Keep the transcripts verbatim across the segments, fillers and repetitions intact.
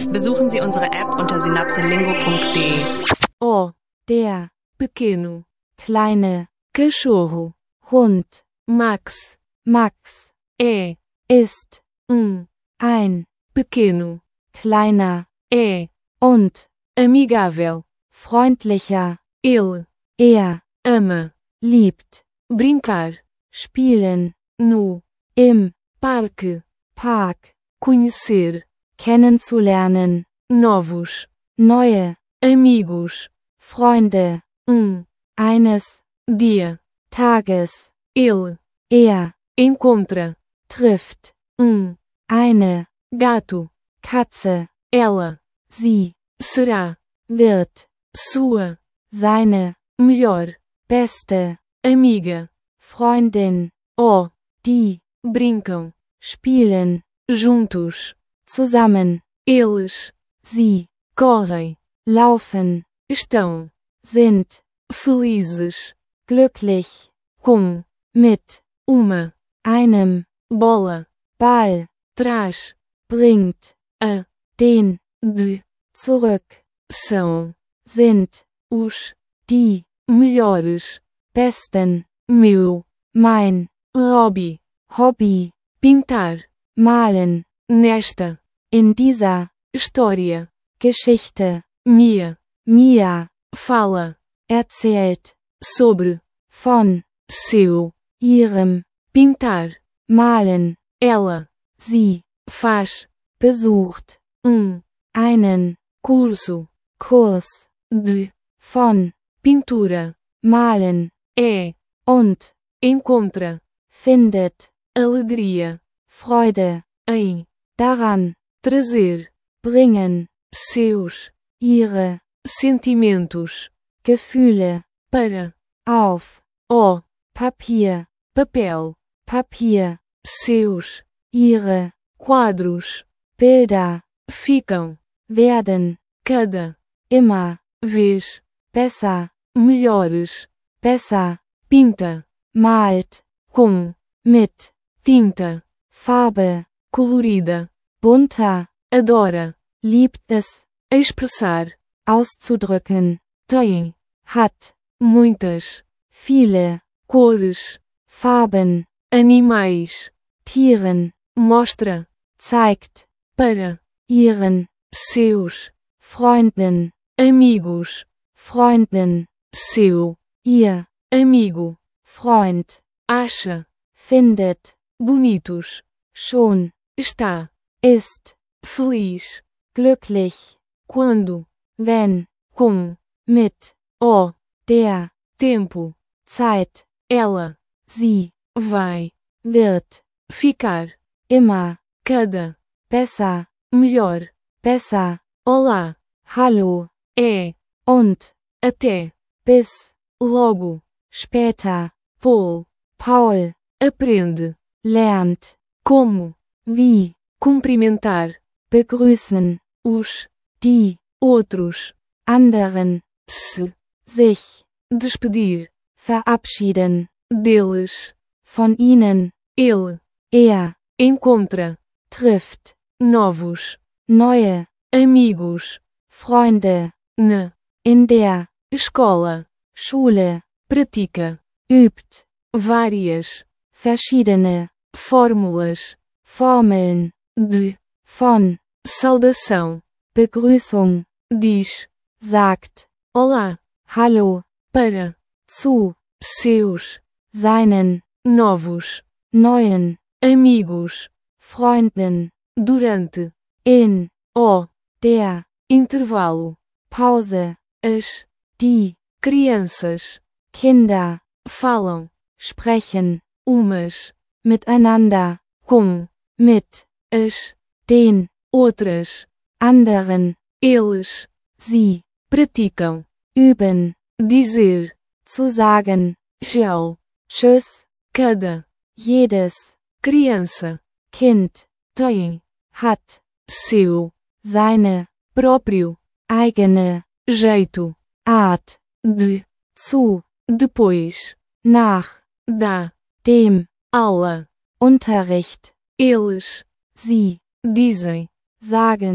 Besuchen Sie unsere App unter synapselingo punkt de. O, der, pequeno, kleine, cachorro, Hund, Max, Max, é, ist, um, ein, pequeno, kleiner, é, und, amigável, freundlicher, ele, er, ama, liebt, brincar, spielen, no, im, parque, park, conhecer, kennenzulernen, novos, neue, amigos, Freunde, um, eines, dia, tages, ele, er, encontra, trifft, um, eine, gato, Katze, ela, sie, será, wird, sua, seine, melhor, beste, amiga, Freundin, oh, die, brincam, spielen, juntos, zusammen, eles, sie, correm, laufen, estão, sind, felizes, glücklich, com, mit, uma, einem, bola, Ball, traz, bringt, a, den, de, zurück, são, sind, os, die, melhores, besten, meu, mein, hobby, Hobby, pintar, malen, nesta, in dieser, história, Geschichte, Mia, Mia, fala, erzählt, sobre, von, seu, ihrem, pintar, malen, ela, sie, faz, besucht, um, einen, curso, Kurs, de, von, pintura, malen, é, und, encontra, findet, alegria, Freude, em, daran, trazer, bringen, seus, ihre, sentimentos, Gefühle, para, auf, o, Papier, papel, Papier, seus, ihre, quadros, Bilder, ficam, werden, cada, immer, vez, besser, melhores, besser, pinta, malt, com, mit, tinta, Farbe, colorida, bunter, adora, liebt es, expressar, auszudrücken, tem, hat, muitas, viele, cores, Farben, animais, Tieren, mostra, zeigt, para, ihren, seus, Freunden, amigos, Freundin, seu, ihr, amigo, Freund, acha, findet, bonitos, schon, está, ist, feliz, glücklich, quando, wenn, com, mit, o, der, tempo, Zeit, ela, sie, vai, wird, ficar, immer, cada, besser, melhor, besser, olá, hallo, é, und, até, bis, logo, später, Paul, Paul, aprende, lernt, como, wie, cumprimentar, begrüßen, os, die, outros, anderen, se, sich, despedir, verabschieden, deles, von ihnen, ele, er, encontra, trifft, novos, neue, amigos, Freunde, na, in der, escola, Schule, pratica, übt, várias, verschiedene, fórmulas, Formeln, de, von, saudação, Begrüßung, diz, sagt, olá, hallo, para, zu, seus, seinen, novos, neuen, amigos, Freunden, durante, in, o, der, intervalo, Pause, as, die, crianças, Kinder, falam, sprechen, umas, miteinander, com, mit, as, den, outras, anderen, eles, sie, praticam, üben, dizer, zu sagen, tchau, tschüss, cada, jedes, criança, Kind, tem, hat, seu, seine, próprio, eigene, jeito, Art, de, zu, depois, nach, da, dem, aula, Unterricht, eles, sie, dizem, sagen,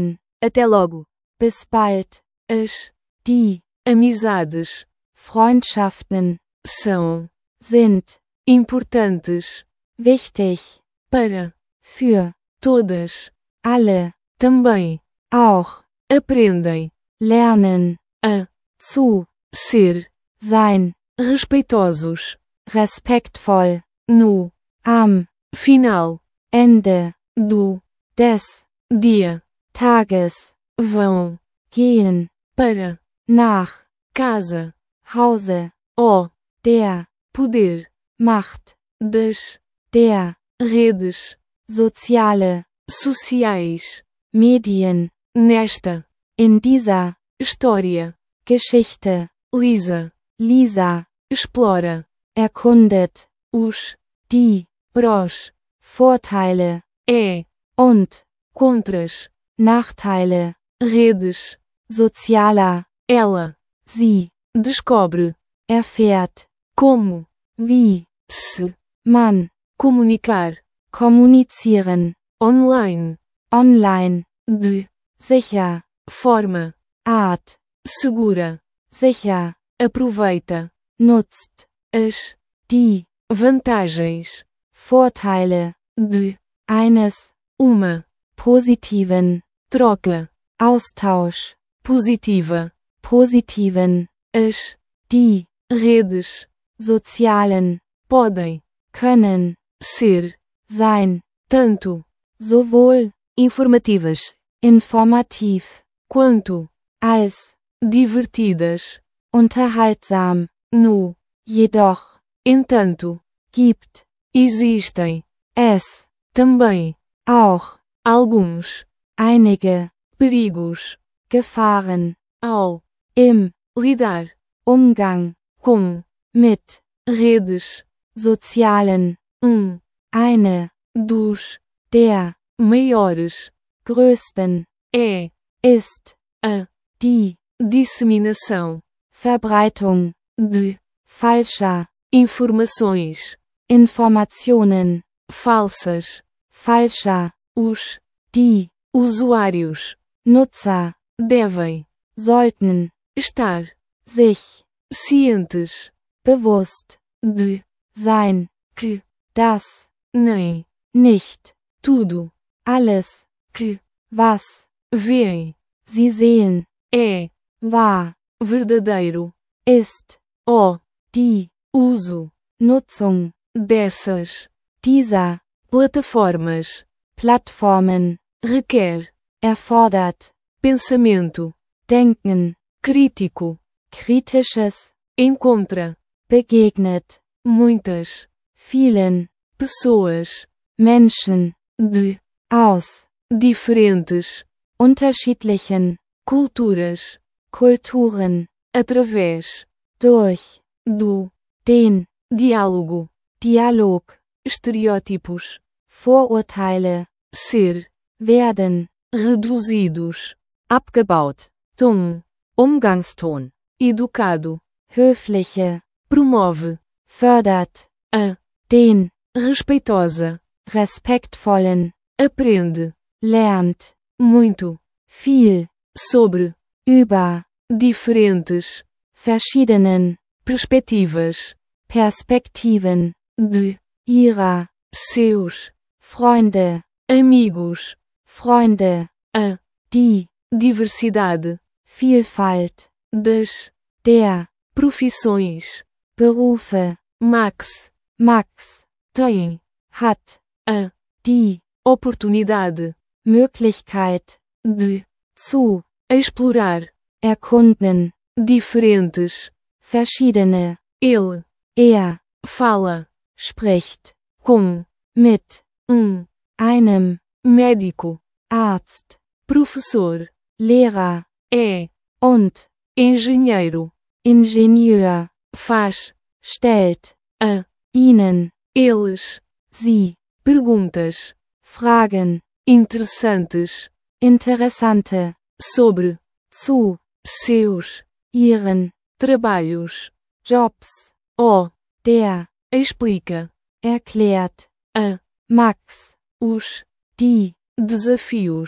Até logo. Bis bald. As, Die, amizades, Freundschaften, são, sind, importantes, wichtig, para, für, todas, alle, também, auch, aprendem, lernen, a, zu, ser, sein, respeitosos, respektvoll, no, am, final, Ende, do, des, dia, Tages, vão, gehen, para, nach, casa, Hause, ó, der, poder, Macht, das, der, redes, soziale, sociais, Medien, nesta, in dieser, história, Geschichte, Lisa, Lisa, explora, erkundet, os, die, prós, Vorteile, é, und, contras, Nachteile, redes, sozialer, ela, sie, descobre, erfährt, como, wie, se, man, comunicar, kommunizieren, online, online, de, sicher, forma, Art, segura, sicher, aproveita, nutzt, as, die, vantagens, Vorteile, de, eines, uma, positiven, troca, Austausch, positiva, positiven, as, die, redes, sozialen, podem, können, ser, sein, tanto, sowohl, informativas, informativ, quanto, als, divertidas, unterhaltsam, no, jedoch, entanto, gibt, existem, es, também, auch, alguns, einige, perigos, Gefahren, ao, im, lidar, Umgang, com, mit, redes, sozialen, um, eine, dos, der, maiores, größten, é, ist, a, die, disseminação, Verbreitung, de, falscher, informações, Informationen, falsas, falscher, os, die, usuários, Nutzer, devem, sollten, estar, sich, cientes, bewusst, de, sein, que, das, nem, nicht, tudo, alles, que, was, veem, sie sehen, é, wahr, verdadeiro, ist, ó, die, uso, Nutzung, dessas, dieser, plataformas, Plattformen, requer, erfordert, pensamento, Denken, crítico, kritisches, encontra, begegnet, muitas, vielen, pessoas, Menschen, de, aus, diferentes, unterschiedlichen, culturas, Kulturen, através, durch, do, den, diálogo, Dialog, estereótipos, Vorurteile, ser, werden, reduzidos, abgebaut, tom, Umgangston, educado, höfliche, promove, fördert, a, den, respeitosa, respektvollen, aprende, lernt, muito, viel, sobre, über, diferentes, verschiedenen, perspectivas, Perspektiven, de, ihrer, seus, Freunde, amigos, Freunde, a, die, diversidade, Vielfalt, das, der, profissões, Berufe, Max, Max, tem, hat, a, die, oportunidade, Möglichkeit, de, zu, explorar, erkunden, diferentes, verschiedene, ele, er, fala, spricht, com, mit, um, einem, médico, Arzt, professor, Lehrer, é, und, engenheiro, Ingenieur, faz, stellt, a, ihnen, eles, sie, perguntas, Fragen, interessantes, interessante, sobre, zu, seus, ihren, trabalhos, Jobs, ó, der, explica, erklärt, a, Max, os, die, desafios,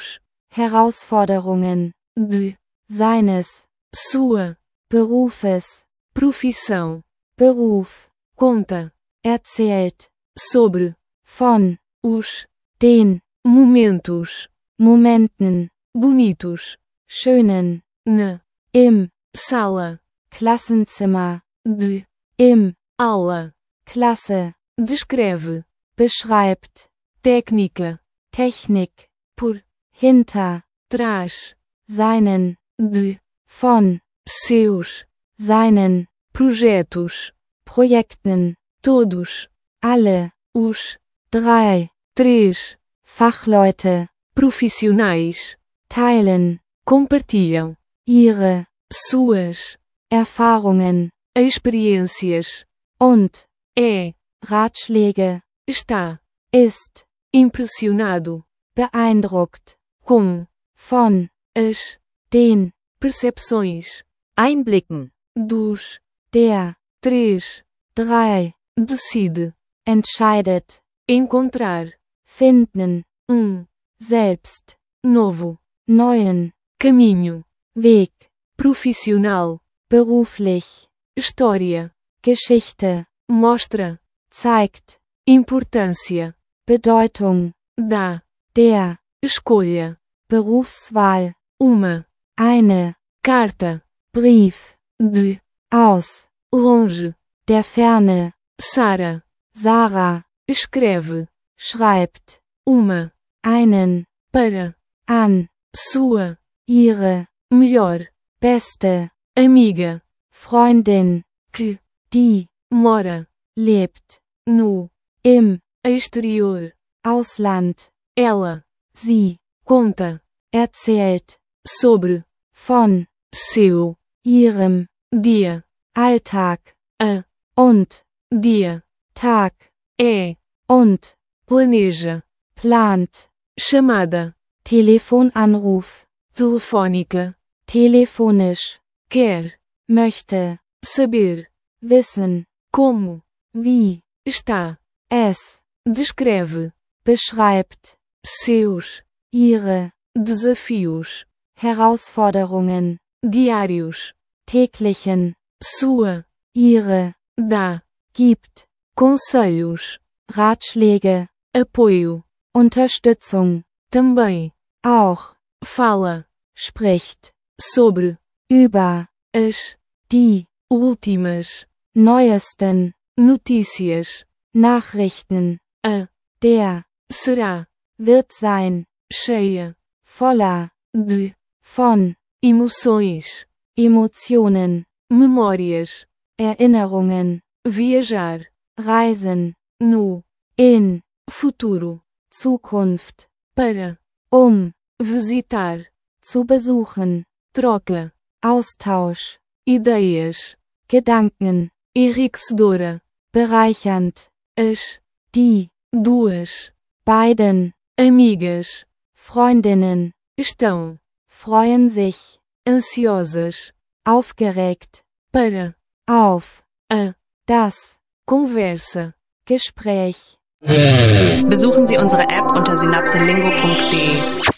Herausforderungen, de, seines, sua, Berufes, profissão, Beruf, conta, erzählt, sobre, von, os, den, momentos, Momenten, bonitos, schönen, na, im, sala, Klassenzimmer, de, im, aula, Klasse, descreve, beschreibt, técnica, Technik, por, hinter, trás, seinen, de, von, seus, seinen, projetos, Projekten, todos, alle, os, drei, três, Fachleute, profissionais, teilen, compartilham, ihre, suas, Erfahrungen, experiências, und, é, Ratschläge, está, ist, impressionado, beeindruckt, com, von, as, den, percepções, Einblicken, dos, der, três, drei, decide, entscheidet, encontrar, finden, um, selbst, novo, neuen, caminho, Weg, profissional, beruflich, história, Geschichte, mostra, zeigt, importância, Bedeutung, dá, der, escolha, Berufswahl, uma, eine, carta, Brief, de, aus, longe, der Ferne, Sara, Sarah, escreve, schreibt, uma, einen, para, an, sua, ihre, melhor, beste, amiga, Freundin, que, die, mora, lebt, no, im, exterior, Ausland, ela, sie, conta, erzählt, sobre, von, seu, ihrem, dia, Alltag, a, und, dia, Tag, é, und, planeja, plant, chamada, Telefonanruf, telefónica, telefonisch, quer, möchte, saber, wissen, como, wie, está, es, descreve, beschreibt, seus, ihre, desafios, Herausforderungen, diários, täglichen, sua, ihre, dá, gibt, conselhos, Ratschläge, apoio, Unterstützung, também, auch, fala, spricht, sobre, über, as, die, últimas, neuesten, notícias, Nachrichten, a, der, será, wird sein, cheia, voller, de, von, emoções, Emotionen, memórias, Erinnerungen, viajar, reisen, no, in, futuro, Zukunft, para, um, visitar, zu besuchen, troca, Austausch, ideias, Gedanken, enriquecedora, bereichernd, as, die, duas, beiden, amigas, Freundinnen, estão, freuen sich, ansiosas, aufgeregt, para, auf, a, das, conversa. Gespräch. Besuchen Sie unsere App unter synapselingo punkt de.